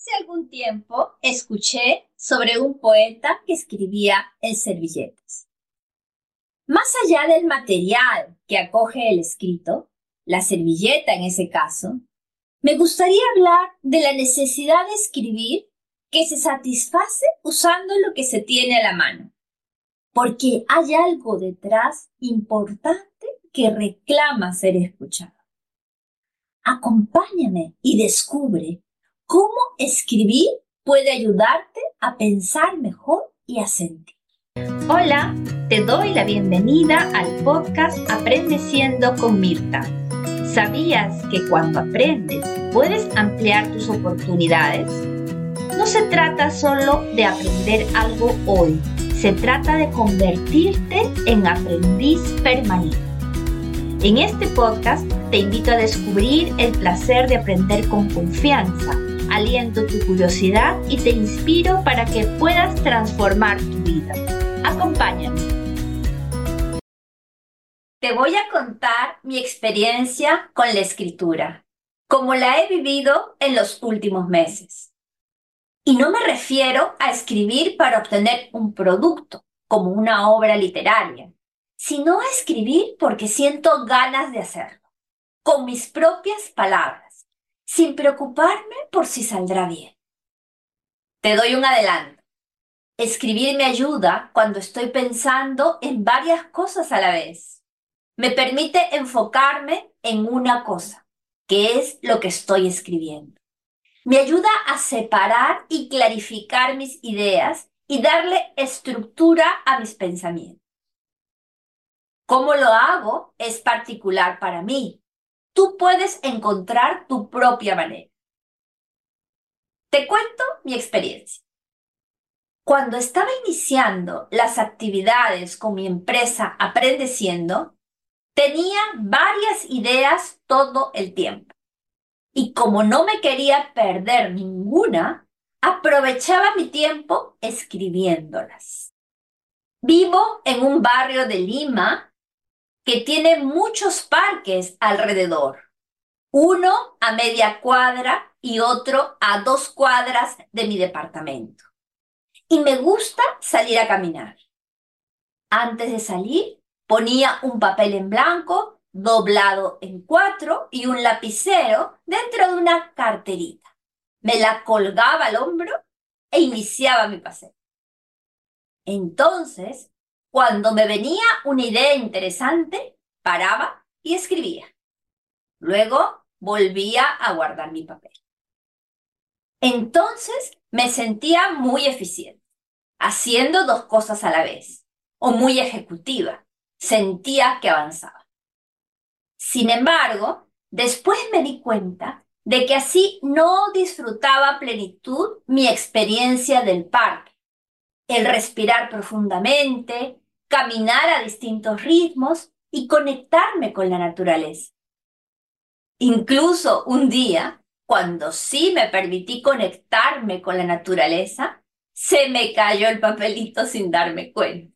Hace algún tiempo escuché sobre un poeta que escribía en servilletas. Más allá del material que acoge el escrito, la servilleta en ese caso, me gustaría hablar de la necesidad de escribir que se satisface usando lo que se tiene a la mano, porque hay algo detrás importante que reclama ser escuchado. Acompáñame y descubre cómo escribir puede ayudarte a pensar mejor y a sentir. Hola, te doy la bienvenida al podcast Aprendeciendo con Mirta. ¿Sabías que cuando aprendes puedes ampliar tus oportunidades? No se trata solo de aprender algo hoy, se trata de convertirte en aprendiz permanente. En este podcast te invito a descubrir el placer de aprender con confianza, aliento tu curiosidad y te inspiro para que puedas transformar tu vida. Acompáñame. Te voy a contar mi experiencia con la escritura, como la he vivido en los últimos meses. Y no me refiero a escribir para obtener un producto, como una obra literaria, sino a escribir porque siento ganas de hacerlo, con mis propias palabras, sin preocuparme por si saldrá bien. Te doy un adelanto. Escribir me ayuda cuando estoy pensando en varias cosas a la vez. Me permite enfocarme en una cosa, que es lo que estoy escribiendo. Me ayuda a separar y clarificar mis ideas y darle estructura a mis pensamientos. Cómo lo hago es particular para mí. Tú puedes encontrar tu propia manera. Te cuento mi experiencia. Cuando estaba iniciando las actividades con mi empresa Aprendeciendo, tenía varias ideas todo el tiempo. Y como no me quería perder ninguna, aprovechaba mi tiempo escribiéndolas. Vivo en un barrio de Lima que tiene muchos parques alrededor. Uno a media cuadra y otro a 2 cuadras de mi departamento. Y me gusta salir a caminar. Antes de salir, ponía un papel en blanco, doblado en 4 y un lapicero dentro de una carterita. Me la colgaba al hombro e iniciaba mi paseo. Entonces, cuando me venía una idea interesante, paraba y escribía. Luego volvía a guardar mi papel. Entonces me sentía muy eficiente, haciendo 2 cosas a la vez, o muy ejecutiva. Sentía que avanzaba. Sin embargo, después me di cuenta de que así no disfrutaba a plenitud mi experiencia del parque, el respirar profundamente, caminar a distintos ritmos y conectarme con la naturaleza. Incluso un día, cuando sí me permití conectarme con la naturaleza, se me cayó el papelito sin darme cuenta.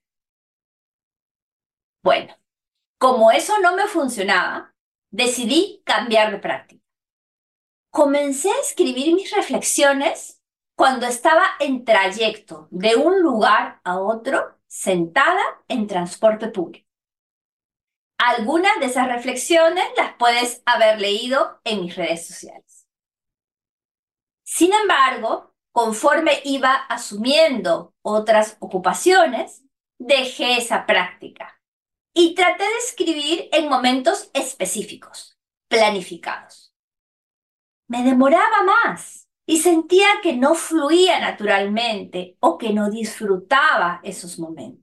Bueno, como eso no me funcionaba, decidí cambiar de práctica. Comencé a escribir mis reflexiones cuando estaba en trayecto de un lugar a otro, sentada en transporte público. Algunas de esas reflexiones las puedes haber leído en mis redes sociales. Sin embargo, conforme iba asumiendo otras ocupaciones, dejé esa práctica y traté de escribir en momentos específicos, planificados. Me demoraba más y sentía que no fluía naturalmente o que no disfrutaba esos momentos.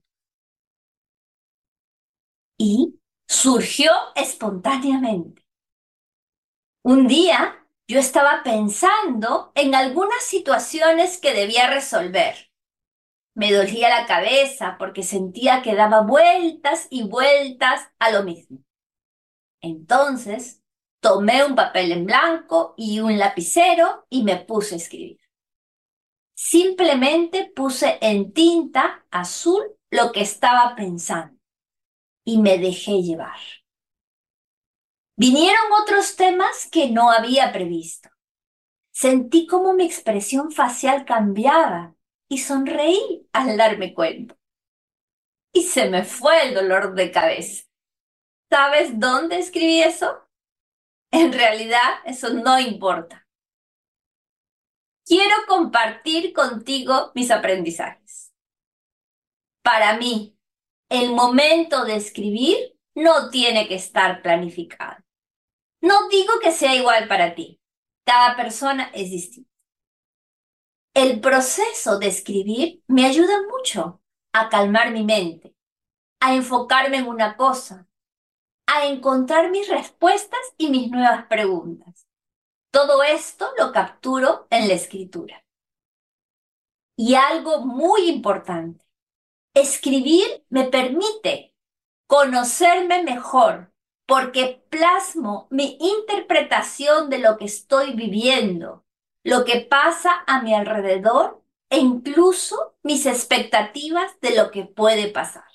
Y surgió espontáneamente. Un día yo estaba pensando en algunas situaciones que debía resolver. Me dolía la cabeza porque sentía que daba vueltas y vueltas a lo mismo. Entonces, tomé un papel en blanco y un lapicero y me puse a escribir. Simplemente puse en tinta azul lo que estaba pensando y me dejé llevar. Vinieron otros temas que no había previsto. Sentí cómo mi expresión facial cambiaba y sonreí al darme cuenta. Y se me fue el dolor de cabeza. ¿Sabes dónde escribí eso? En realidad, eso no importa. Quiero compartir contigo mis aprendizajes. Para mí, el momento de escribir no tiene que estar planificado. No digo que sea igual para ti. Cada persona es distinta. El proceso de escribir me ayuda mucho a calmar mi mente, a enfocarme en una cosa, a encontrar mis respuestas y mis nuevas preguntas. Todo esto lo capturo en la escritura. Y algo muy importante, escribir me permite conocerme mejor porque plasmo mi interpretación de lo que estoy viviendo, lo que pasa a mi alrededor e incluso mis expectativas de lo que puede pasar.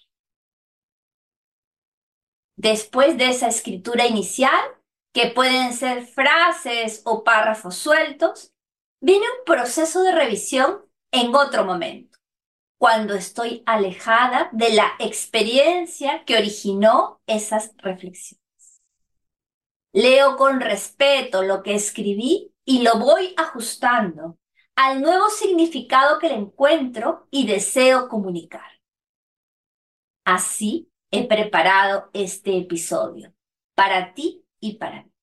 Después de esa escritura inicial, que pueden ser frases o párrafos sueltos, viene un proceso de revisión en otro momento, cuando estoy alejada de la experiencia que originó esas reflexiones. Leo con respeto lo que escribí y lo voy ajustando al nuevo significado que le encuentro y deseo comunicar. Así he preparado este episodio para ti y para mí.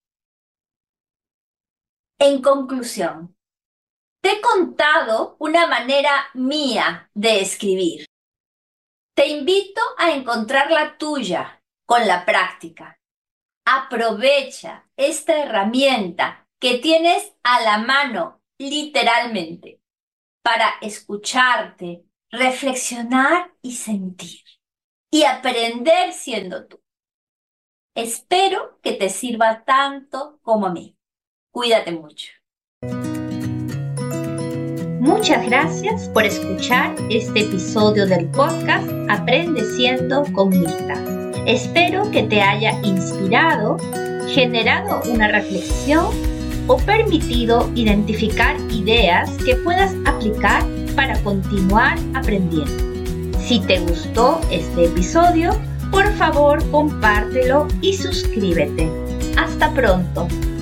En conclusión, te he contado una manera mía de escribir. Te invito a encontrar la tuya con la práctica. Aprovecha esta herramienta que tienes a la mano, literalmente, para escucharte, reflexionar y sentir, y aprender siendo tú. Espero que te sirva tanto como a mí. Cuídate mucho. Muchas gracias por escuchar este episodio del podcast Aprende Siendo con Mirta. Espero que te haya inspirado, generado una reflexión o permitido identificar ideas que puedas aplicar para continuar aprendiendo. Si te gustó este episodio, por favor compártelo y suscríbete. Hasta pronto.